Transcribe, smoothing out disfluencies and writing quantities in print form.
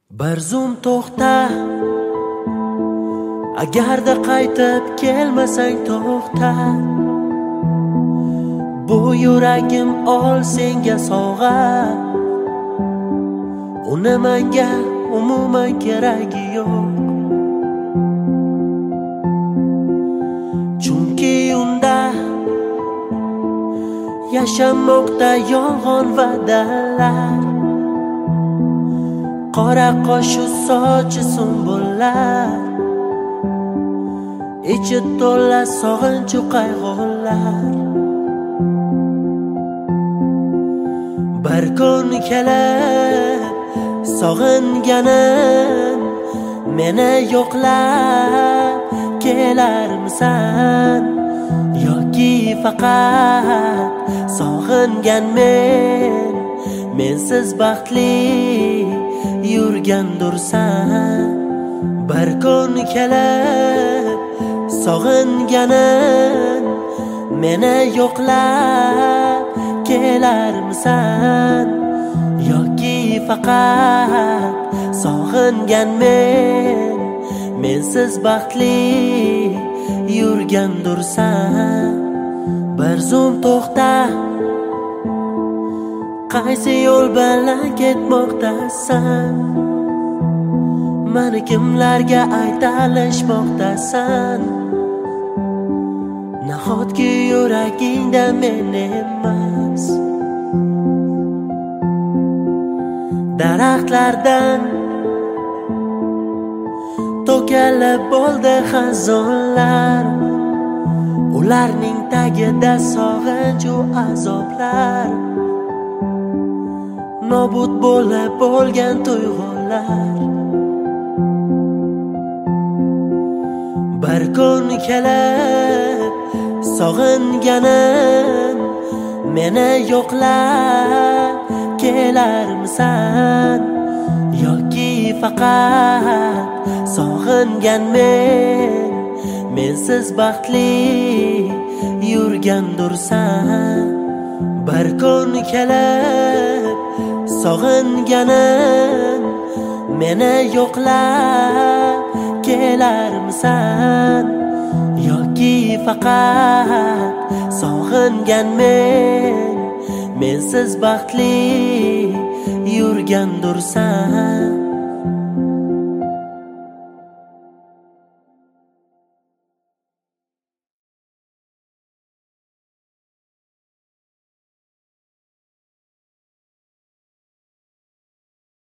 Bir zum to'xta, agarda qaytib kelmasang to'xta. Bu yuragim ol senga sovg'a, uni menga umuman keragi yo'q. Chunki unda yashamoqda yolg'on va'dalar, qora qoshu sochi sumbullar, ichi to'la sog'inchu qayg'ular. Bir kun kelib sog'inganim meni yo'qlab kelarmisan, yoki faqat sog'ingan mensiz baxtli yurgandursan. Bir kun kelib sog'inganim meni yo'qlab kelarmisan, yoki faqat sog'ingan mensiz baxtli yurgandursan. Bir zum to'xta, qaysi yo'l bilan ketmoqdasan? Mani kimlarga aytalishmoqdasan? Nahotki yuragingda men emas? Daraxtlardan to'kilib bo'ldi xazonlar, ularning tagida sog'inch u azoblar, nobud bo'lib bo'lgan tuyg'ular. Bir kun kelib sog'inganim meni yo'qlab kelarmisan, yoki faqat sog'ingan mensiz baxtli yurgandursan. Bir kun kelib sog'inganim meni yo'qlab kelarmisan, yoki faqat sog'ingan mensiz baxtli yurgandursan.